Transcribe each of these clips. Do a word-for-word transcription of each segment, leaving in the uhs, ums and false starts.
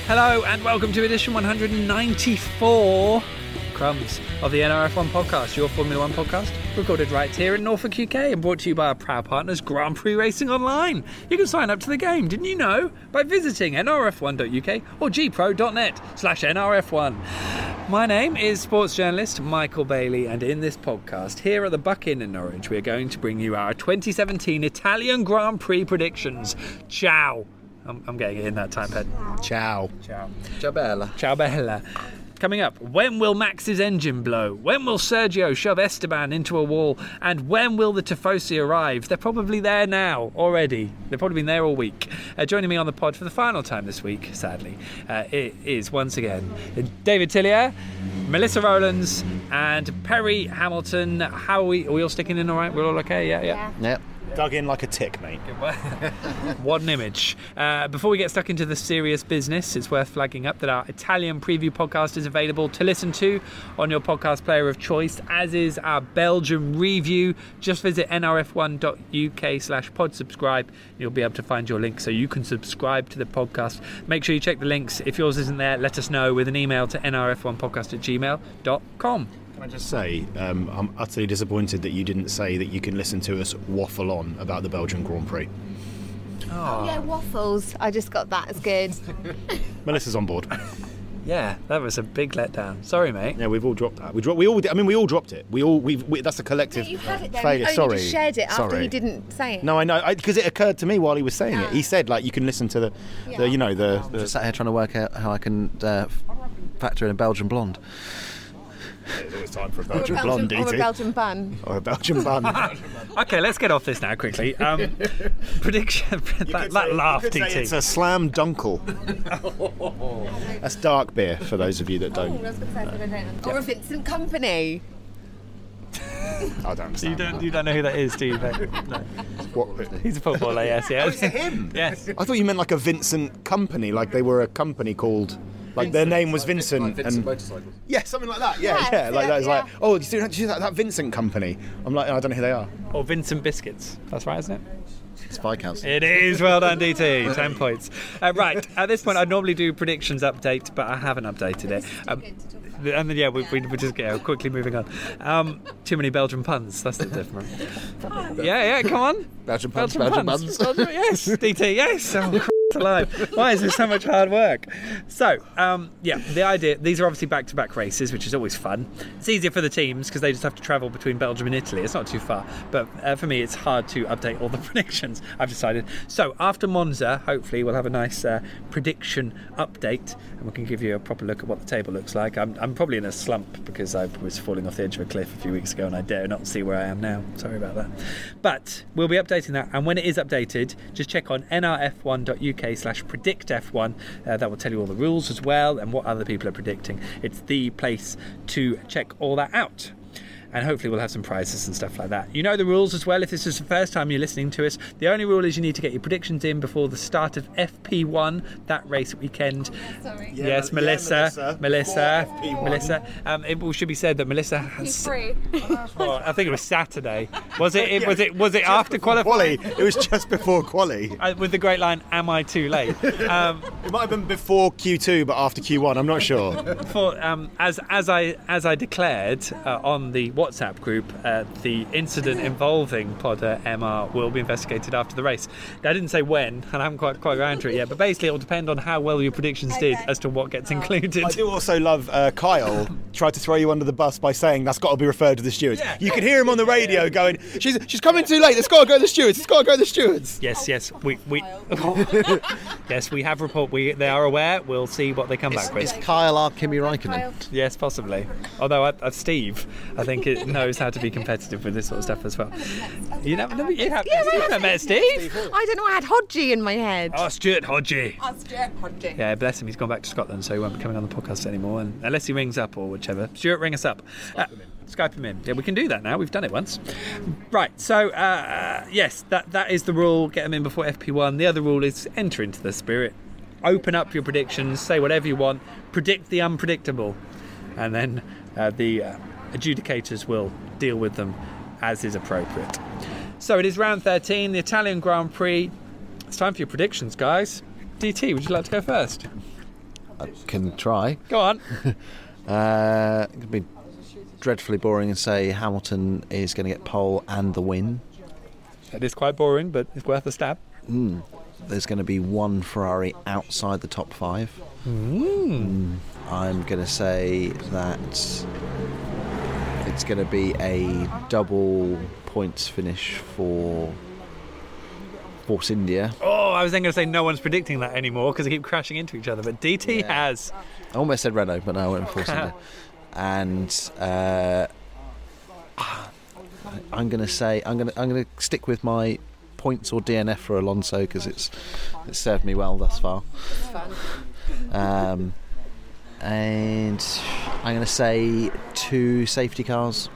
Hello and welcome to edition one hundred ninety-four crumbs of the N R F one podcast, your Formula One podcast, recorded right here in Norfolk, U K, and brought to you by our proud partners, Grand Prix Racing Online. You can sign up to the game, didn't you know, by visiting N R F one dot U K or g pro dot net slash N R F one. My name is sports journalist Michael Bailey, and in this podcast, here at the Buck Inn in Norwich, we are going to bring you our twenty seventeen Italian Grand Prix predictions. Ciao. I'm, I'm getting it in that time, Ed. Ciao. Ciao. Ciao bella. Ciao bella. Coming up, when will Max's engine blow? When will Sergio shove Esteban into a wall? And when will the Tifosi arrive? They're probably there now, already. They've probably been there all week. Uh, joining me on the pod for the final time this week, sadly, uh, it is once again David Tillier, Melissa Rowlands, and Perry Hamilton. How are we? Are we all sticking in all right? We're all okay? Yeah, yeah. Yeah. Yep. Dug in like a tick, mate. What an image. Uh, before we get stuck into the serious business, it's worth flagging up that our Italian preview podcast is available to listen to on your podcast player of choice, as is our Belgium review. Just visit N R F one dot U K slash pod subscribe. You'll be able to find your link so you can subscribe to the podcast. Make sure you check the links. If yours isn't there, let us know with an email to N R F one podcast at gmail dot com. Can I just say, um, I'm utterly disappointed that you didn't say that you can listen to us waffle on about the Belgian Grand Prix. Oh, yeah, waffles. I just got that. It's good. Melissa's on board. Yeah, that was a big letdown. Sorry, mate. Yeah, we've all dropped that. We dropped. We all. I mean, we all dropped it. We all. We've. We, that's a collective No, you had it then. failure. You only Sorry. just shared it after Sorry. he didn't say it. No, I know, because it occurred to me while he was saying it. He Ah. said, like, you can listen to the, Yeah. the you know, the. I'm the just sat here trying to work out how I can uh, factor in a Belgian blonde. There's always time for a Or a Belgian blonde, Belgian, or a D T. Belgian bun. Or a Belgian bun. Okay, let's get off this now quickly. Um, prediction. that that laugh, you could T say T. it's a slam dunkle. That's dark beer for those of you that Oh, don't. I was going to say that I don't. Or a Vincent Company. I don't understand. You don't, you don't know who that is, do you? No. What? He's a footballer, yes, yes. Oh, is it him? Yes. I thought you meant like a Vincent Company, like they were a company called, like their name was Vincent. and Motorcycles. Yeah, something like that. Yeah, Yeah, yeah. Like that. It's yeah. like, oh, do you see, do you see that, that Vincent Company? I'm like, I don't know who they are. Or Vincent Biscuits. That's right, isn't it? It's Viscounts. It is. Well done, D T. Ten points. Uh, right, at this point, I'd normally do predictions update, but I haven't updated it. Um, and then, yeah, we, we, we just get quickly moving on. Um, too many Belgian puns. That's the difference. Yeah, yeah, come on. Belgian puns, Belgian buns. Belgian- yes, D T, yes. Oh, Christ alive. Why is this so much hard work? So, um, yeah, the idea, these are obviously back-to-back races, which is always fun. It's easier for the teams because they just have to travel between Belgium and Italy. It's not too far. But uh, for me, it's hard to update all the predictions, I've decided. So, after Monza, hopefully, we'll have a nice uh, prediction update and we can give you a proper look at what the table looks like. I'm, I'm probably in a slump because I was falling off the edge of a cliff a few weeks ago and I dare not see where I am now. Sorry about that. But we'll be updating that, and when it is updated, just check on N R F one dot U K slash predict F one. Uh, that will tell you all the rules as well and what other people are predicting. It's the place to check all that out. And hopefully we'll have some prizes and stuff like that. You know the rules as well if this is the first time you're listening to us. The only rule is you need to get your predictions in before the start of F P one, that race weekend. Sorry. Yeah, yes, yeah, Melissa. Melissa. Melissa. Before F P one. Melissa. Um, it should be said that Melissa He's has. free. Oh, I think it was Saturday. Was it? it Yeah, was it? Was it after Quali. qualifying? It was just before quali. Uh, with the great line, "Am I too late?" Um, It might have been before Q two, but after Q one. I'm not sure. for um, as as I as I declared uh, on the WhatsApp group, uh, the incident involving Podder M R will be investigated after the race. I didn't say when, and I haven't quite quite around to it yet. But basically, it will depend on how well your predictions did as to what gets included. I do also love uh, Kyle tried to throw you under the bus by saying that's got to be referred to the stewards. Yeah. You can hear him on the radio going, "She's she's coming too late. It's got to go to the stewards. It's got to go to the stewards." Yes, yes, we we yes we have report. We they are aware. We'll see what they come back with. Is Kyle our Kimi Raikkonen? Yes, possibly. Although I, I, Steve, I think it knows how to be competitive with this sort of stuff as well. You never, never you have, Yeah, you I never have. met Steve? I don't know. I had Hodgie in my head. Oh, Stuart Hodgie. Oh, Stuart Hodgie. Yeah, bless him. He's gone back to Scotland, so he won't be coming on the podcast anymore, and, unless he rings up or whichever. Stuart, ring us up. Uh, Skype him in. Yeah, we can do that now. We've done it once. Right, so, uh, yes, that that is the rule. Get them in before F P one. The other rule is enter into the spirit. Open up your predictions. Say whatever you want. Predict the unpredictable. And then uh, the uh, adjudicators will deal with them as is appropriate. So it is round thirteen, the Italian Grand Prix. It's time for your predictions, guys. D T, would you like to go first? I can try. Go on. Uh, it could be dreadfully boring and say Hamilton is going to get pole and the win. That is quite boring, but it's worth a stab. Mm. There's going to be one Ferrari outside the top five. Mm. Mm. I'm going to say that it's going to be a double points finish for Force India. Oh, I was then going to say no one's predicting that anymore because they keep crashing into each other, but D T Yeah. has. I almost said Renault, but no, I went with Force India. And uh, I'm going to say I'm going to I'm going to stick with my points or D N F for Alonso because it's it's served me well thus far. It's fun. Um, and I'm going to say two safety cars,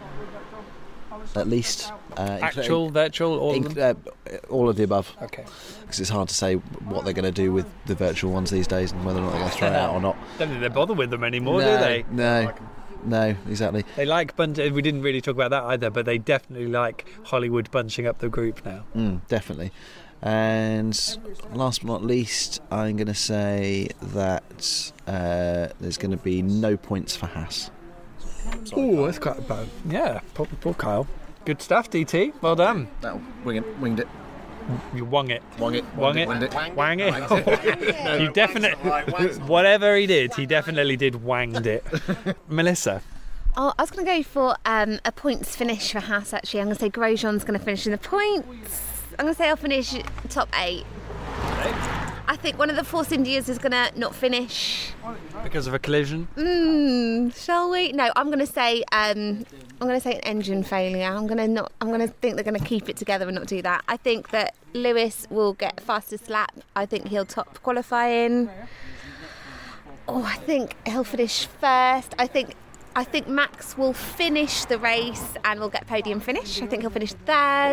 at least. Uh, Actual, including- virtual, all of inc- them? uh, all of the above. Okay. Because it's hard to say what they're going to do with the virtual ones these days and whether or not they're going to throw it out or not. Don't think they bother with them anymore, no, do they? No, no, exactly. They like bunch. We didn't really talk about that either, but they definitely like Hollywood bunching up the group now. Mm, definitely. And last but not least, I'm going to say that uh, there's going to be no points for Haas. Oh, that's quite bad. Yeah, poor, poor Kyle. Good stuff, D T. Well done. No, winged it. Winged it. You wung it. Wong it. Wung it. Winged it. Wang it. You definitely. Whatever he did, he definitely did wanged it. Melissa. Oh, I was going to go for um, a points finish for Haas, actually. I'm going to say Grosjean's going to finish in the points. I'm going to say I'll finish top eight. I think one of the Force Indias is going to not finish. Because of a collision? Mm, shall we? No, I'm going to say um, I'm going to say an engine failure. I'm going to not. I'm going to think they're going to keep it together and not do that. I think that Lewis will get fastest lap. I think he'll top qualifying. Oh, I think he'll finish first. I think I think Max will finish the race and will get podium finish. I think he'll finish third.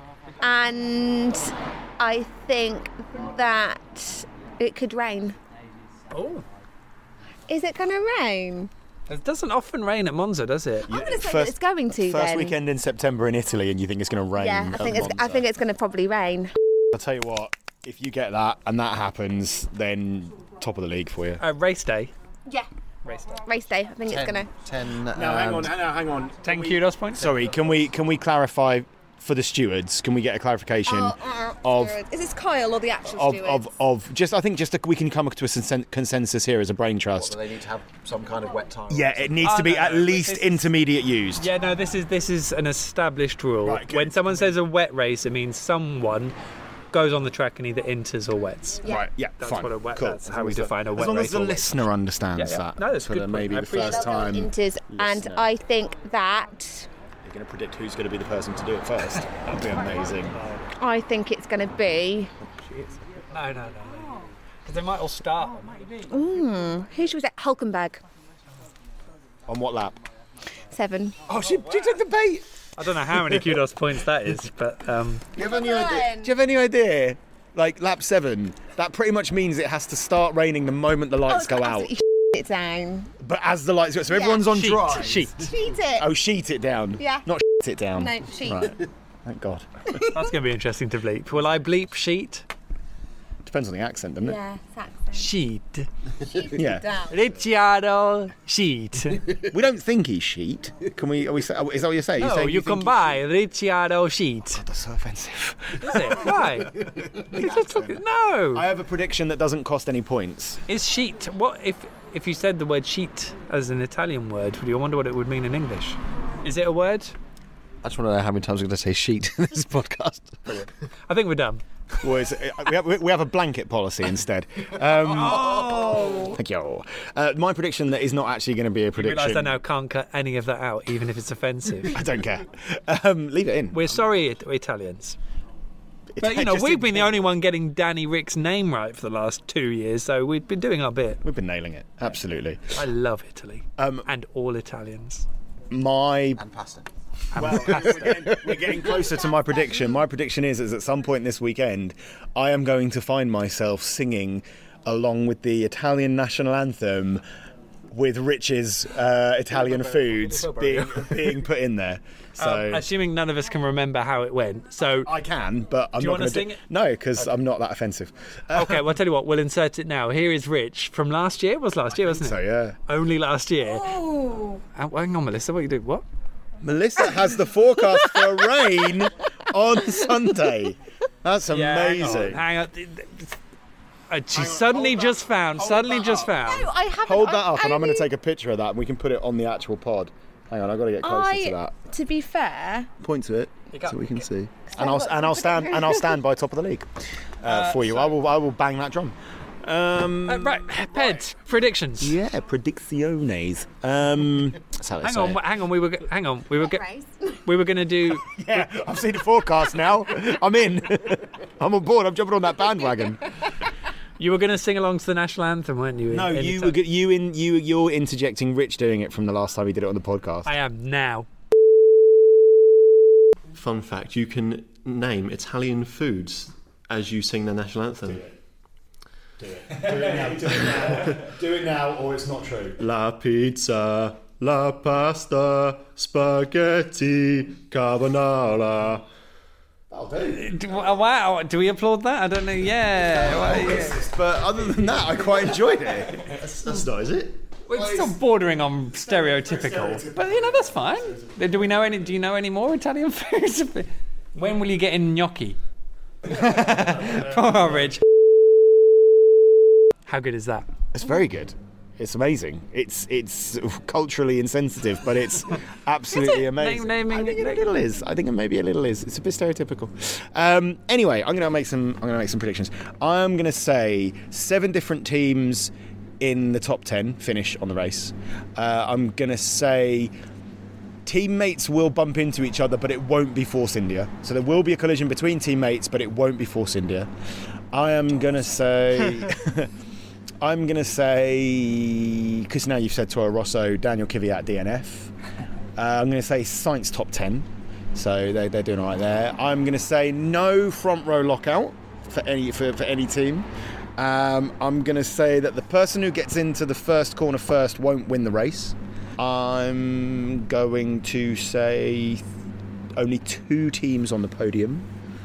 And I think that it could rain. Oh. Is it going to rain? It doesn't often rain at Monza, does it? I'm going to say that First- it's going to First then. weekend in September in Italy, and you think it's going to rain? Yeah, I at think it's. I Monza. think it's going to probably rain. I'll tell you what. If you get that and that happens, then top of the league for you. Uh, race day. Yeah, Race day. race day. I think it's going to. Ten. No, hang on, hang on, hang on. Ten kudos points. Sorry, can we can we clarify for the stewards? Can we get a clarification of Is this Kyle or the actual of, of of just? I think just a, we can come to a consen- consensus here as a brain trust. They need to have some kind of wet tire. Yeah, it needs Oh, to be no, at no, least this is- intermediate used. Yeah, no, this is this is an established rule. Right, good. When someone says a wet race, it means someone goes on the track and either enters or wets. Yeah. Right, yeah, That's fine. what a wet- cool. that's how we define a wet As long race as the or wet. listener understands Yeah, yeah. that. No, that's a for good the, point. maybe I the appreciate first time. Inters, and listener. I think that You're going to predict who's going to be the person to do it first. That'd be amazing. I think it's going to be. No, no, no. Because they might all start. Mm, who should we say? Hulkenberg. On what lap? Seven. Oh, she, she took the bait. I don't know how many kudos points that is, but um, Do you have any idea? Do you have any idea? Like lap seven, that pretty much means it has to start raining the moment the lights go out. Absolutely it down. But as the lights go, so everyone's on sheet, dry. sheet. Cheat it. Oh, sheet it down. Yeah. Not it down. No, sheet. Right. Thank God. That's going to be interesting to bleep. Will I bleep sheet? Depends on the accent, doesn't it? Yeah, Saxon. Sheet. Yeah. Down. Ricciardo sheet. We don't think he's sheet. Can we? Are we? Is that what you're saying? You're No, saying you think can buy Ricciardo sheet. he's- That's so offensive. Is it? Why? He's just talking- no. I have a prediction that doesn't cost any points. Is sheet what if if you said the word sheet as an Italian word? Would you wonder what it would mean in English? Is it a word? I just want to know how many times we're going to say sheet in this podcast. I think we're done. Well, it's, uh, we, have, we have a blanket policy instead. Um, Oh! Thank you. Uh, my prediction that is not actually going to be a You prediction. realise I now can't cut any of that out, even if it's offensive. I don't care. Um, leave it in. We're sorry, It- Italians. It's But, you know, just we've in- been the only one getting Danny Rick's name right for the last two years, so we've been doing our bit. We've been nailing it. Absolutely. I love Italy. Um, and all Italians. My And pasta. Well, we're, getting, we're getting closer to my prediction. My prediction is, is at some point this weekend, I am going to find myself singing along with the Italian national anthem, with Rich's uh, Italian foods being being put in there. So Um, assuming none of us can remember how it went. So I can, but I'm Do you not wanna going to sing it? No, because I'm not that offensive. Uh, okay, well, I'll tell you what, we'll insert it now. Here is Rich from last year. It was last year, wasn't it? So yeah, Only last year. Oh. Uh, hang on, Melissa, what are you doing? What? Melissa has the forecast for rain on Sunday. That's amazing. Hang on. Hang on. Uh, she suddenly hold just that- found, hold suddenly that just up. found. No, I haven't. Hold that I up, and I'm going only- to take a picture of that, and we can put it on the actual pod. Hang on, I've got to get closer I, to that. to be fair, Point to it got- so we can see. And I'll and I'll stand and I'll stand by top of the league uh, for you. I will I will bang that drum. Um, Uh, right, Ped, predictions. yeah, predicciones. Um, that's how they Hang say on, it. hang on. We were, go- hang on. We were, go- race. we were going to do. Yeah, I've seen the forecast now. I'm in. I'm on board. I'm jumping on that bandwagon. You were going to sing along to the national anthem, weren't you? No, In- in you the were t- go- you in you you're interjecting Rich doing it from the last time he did it on the podcast. I am now. Fun fact, you can name Italian foods as you sing the national anthem. Do it. Do it now. Do it now. Do it now, or it's not true. La pizza, la pasta, spaghetti, carbonara. That'll do. D- Wow, do we applaud that? I don't know. Yeah. Well, yeah. But other than that, I quite enjoyed it. That's, that's not, is it? Well, it's still bordering on stereotypical, but you know that's fine. Do we know any? Do you know any more Italian foods? When will you get in gnocchi? Poor Rich. How good is that? It's very good. It's amazing. It's it's culturally insensitive, but it's absolutely amazing. Name- naming- I think it a little is. I think it maybe a little is. It's a bit stereotypical. Um, anyway, I'm gonna make some. I'm gonna make some predictions. I'm gonna say seven different teams in the top ten finish on the race. Uh, I'm gonna say teammates will bump into each other, but it won't be Force India. So there will be a collision between teammates, but it won't be Force India. I am gonna say. I'm going to say, because now you've said Toro Rosso, Daniel Kvyat, D N F. Uh, I'm going to say Sainz top ten. So they, they're doing all right there. I'm going to say no front row lockout for any for, for any team. Um, I'm going to say that the person who gets into the first corner first won't win the race. I'm going to say only two teams on the podium.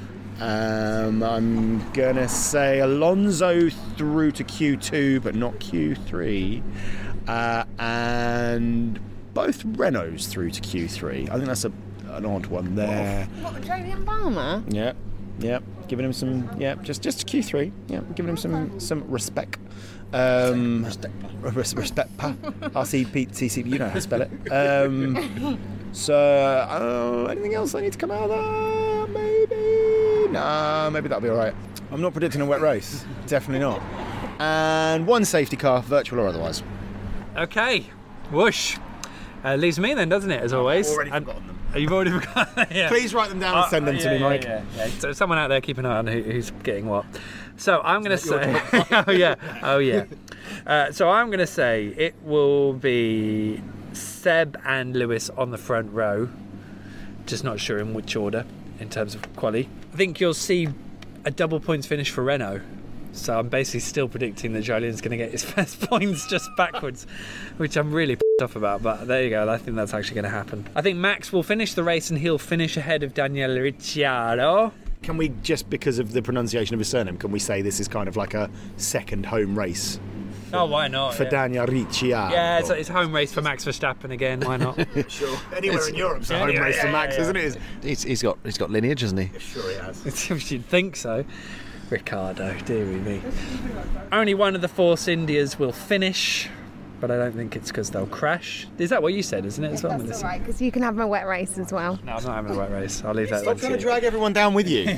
Um, I'm gonna say Alonso through to Q two, but not Q three, uh, and both Renaults through to Q three. I think that's a, an odd one there. What, Julian Balmer? Yeah, yeah, giving him some, yeah, just just Q three. Yeah, giving him some some respect. Um, res- respect, pa, R C P T C. You know how to spell it. Um, so, uh, anything else I need to come out of that? Maybe. Nah, maybe that'll be all right. I'm not predicting a wet race. Definitely not. And one safety car, virtual or otherwise. Okay. Whoosh. Uh, leaves me then, doesn't it? As always. already And- forgotten them. You've already forgotten. Yeah. Please write them down and send them Uh, to yeah, me, Mike. Yeah, yeah, yeah. So someone out there keep an eye on who, who's getting what. So I'm going to say, oh yeah, oh yeah. Uh, so I'm going to say it will be Seb and Lewis on the front row. Just not sure in which order in terms of quali. I think you'll see a double points finish for Renault. So I'm basically still predicting that Jolyon's going to get his first points just backwards, which I'm really pissed off about. But there you go. I think that's actually going to happen. I think Max will finish the race and he'll finish ahead of Daniel Ricciardo. Can we, just because of the pronunciation of his surname, can we say this is kind of like a second home race Oh, why not? for yeah. Daniel Ricciardo? Yeah, it's, it's home race for Max Verstappen again. Why not? Sure. Anywhere in Europe's a Yeah, home yeah, race yeah, for Max, yeah, isn't it? He's, he's got he's got lineage, hasn't he? Sure he has. You'd think so. Ricardo, dearie me. Only one of the Force Indias will finish, but I don't think it's because they'll crash. Is that what you said, isn't it? As well, That's Melissa? all right, because you can have my wet race as well. No, I'm not having a wet race. I'll leave that Stop one trying to to you. drag everyone down with you.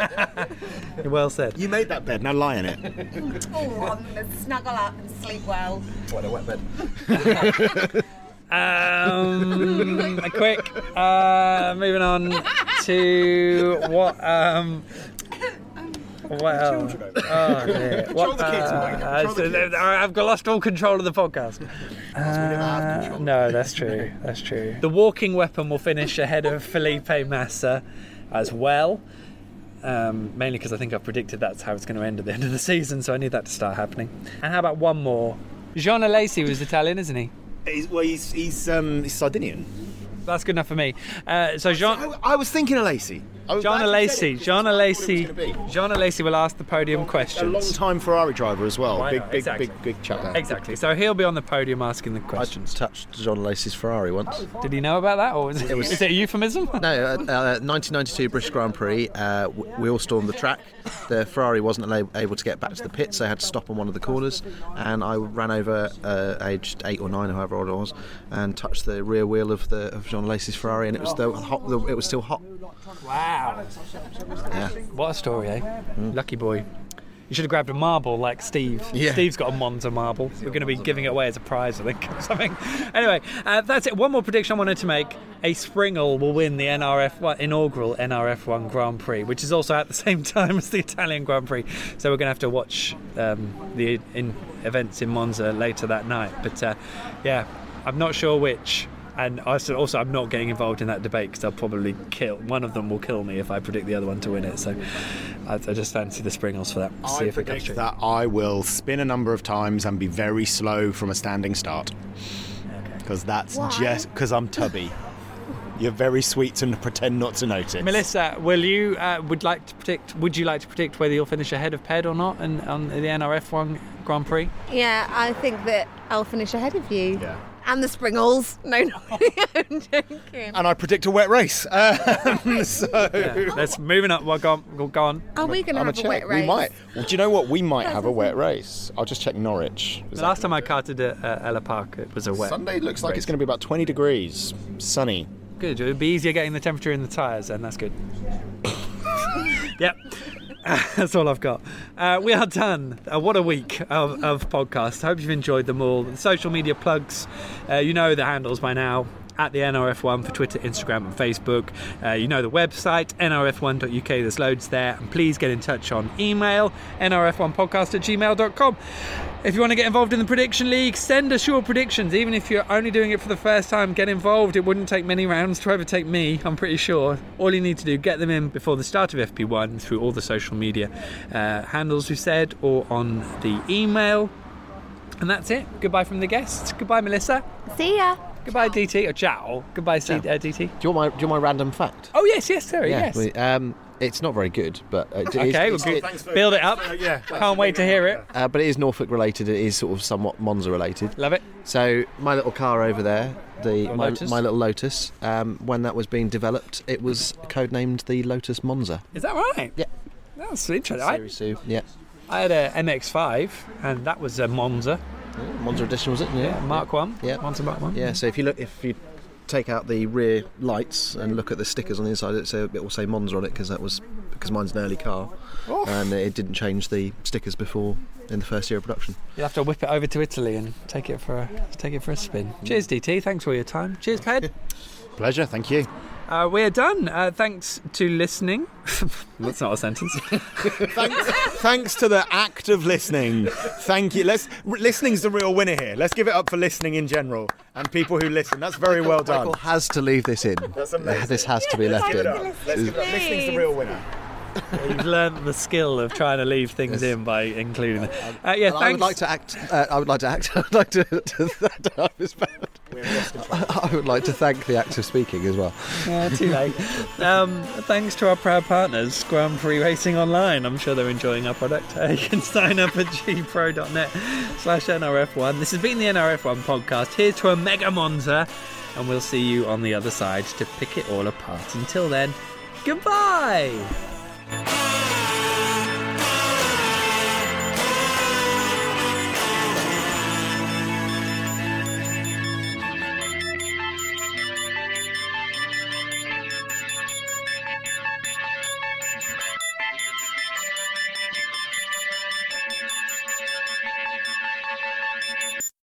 Well said. You made that bed, now lie in it. Oh, I'm going to snuggle up and sleep well. What a wet bed. Um, quick. Uh, moving on to what? Um, well, oh dear. What, the kids, uh, Mike. uh, Control the so, uh, I've got lost all control of the podcast. Uh, no, that's true. That's true. The walking weapon will finish ahead of Felipe Massa as well. Um, mainly because I think I've predicted that's how it's going to end at the end of the season, so I need that to start happening. And how about one more? Jean Alesi was Italian, isn't he? He's, well, he's he's, um, he's Sardinian. That's good enough for me. Uh, so Jean. I, I was thinking of Lacey. I was John glad you said it, Alesi, because John that's what it was gonna be. Alesi, John Alesi will ask the podium A questions. long-time Ferrari driver as well. Why Big, not? big, Exactly. big, big chap there. Exactly. So he'll be on the podium asking the I questions. touched John Lacey's Ferrari once. Did he know about that, or was it, was- is it a euphemism? No, uh, uh, nineteen ninety-two British Grand Prix. Uh, w- we all stormed the track. The Ferrari wasn't ala- able to get back to the pits, so they had to stop on one of the corners. And I ran over, uh, aged eight or nine, however old I was, and touched the rear wheel of the of John Lacey's Ferrari, and it was still hot. It was still hot. Wow. Yeah. What a story, eh? Lucky boy. You should have grabbed a marble like Steve. Yeah. Steve's got a Monza marble. We're going to be giving it away as a prize, I think, or something. Anyway, uh, that's it. One more prediction I wanted to make. A Springle will win the N R F one, inaugural N R F one Grand Prix, which is also at the same time as the Italian Grand Prix. So we're going to have to watch um, the in events in Monza later that night. But uh, yeah, I'm not sure which. And also, also, I'm not getting involved in that debate because I'll probably kill one of them. Will kill me if I predict the other one to win it. So I, I just fancy the Springles for that. See I if it comes predict true. that I will spin a number of times and be very slow from a standing start. Because that's Why? just because I'm tubby. You're very sweet to pretend not to notice. Melissa, will you uh, would like to predict? Would you like to predict whether you'll finish ahead of Ped or not in, on the N R F one Grand Prix? Yeah, I think that I'll finish ahead of you. Yeah. And the Springles. No, no, I'm joking. And I predict a wet race. Um, so Yeah, let's moving up. Well, go on. Go, go on. Are we going to I'm a have a check. wet race? We might. Well, do you know what? We might have a wet race. I'll just check Norwich. The last time I karted at uh, Ella Park, it was a wet. Sunday looks like race. it's going to be about twenty degrees, sunny. Good. It'd be easier getting the temperature in the tyres, then. That's good. Yep. That's all I've got. Uh, we are done. Uh, what a week of, of podcasts. Hope you've enjoyed them all. The social media plugs, uh, you know the handles by now. At the N R F one for Twitter, Instagram and Facebook. Uh, you know the website, N R F one dot U K. There's loads there. And please get in touch on email, N R F one podcast at gmail dot com. If you want to get involved in the Prediction League, send us your predictions. Even if you're only doing it for the first time, get involved. It wouldn't take many rounds to overtake me, I'm pretty sure. All you need to do, get them in before the start of F P one through all the social media uh, handles we said, or on the email. And that's it. Goodbye from the guests. Goodbye, Melissa. See ya. Goodbye, D T. Or ciao. Goodbye, C- uh, D T. Do you want my Do you want my random fact? Oh, yes, yes, sorry, yes. we- um, it's not very good, but uh, it is, Okay, well, it's- good. thanks for- Build it up. yeah. Can't wait to hear it. uh, but it is Norfolk related. It is sort of somewhat Monza related. Love it. So my little car over there, the Your my, Lotus? my little Lotus, um, when that was being developed, it was codenamed the Lotus Monza. Is that right? Yeah. That's interesting. I, Series two. Yeah. I had a M X five, and that was a Monza. Yeah, Monza edition was it? Yeah. Yeah, Mark one. Yeah. Monza Mark one. Yeah. So if you look, if you take out the rear lights and look at the stickers on the inside, it, say, it will say Monza on it because that was because mine's an early car, Oh. and it didn't change the stickers before in the first year of production. You'll have to whip it over to Italy and take it for a, take it for a spin. Cheers, D T. Thanks for your time. Cheers, Ped. Pleasure. Thank you. Uh, we're done. Uh, thanks to listening. That's not a sentence. Thanks, thanks to the act of listening. Thank you. Let's r- listening's the real winner here. Let's give it up for listening in general and people who listen. That's very well done. Michael has to leave this in. That's amazing. This has to be left in. Let's give it up. Listening's the real winner. You've learned the skill of trying to leave things in by including them. Uh, yeah, And I thanks. would like to act. Uh, I would like to act. I would like to. to, I was bad. I would like to thank the act of speaking as well. Yeah, too late. Um, thanks to our proud partners, Grand Prix Racing Online. I'm sure they're enjoying our product. Uh, you can sign up at gpro.net slash NRF1. This has been the N R F one podcast. Here's to a Mega Monza, and we'll see you on the other side to pick it all apart. Until then, goodbye.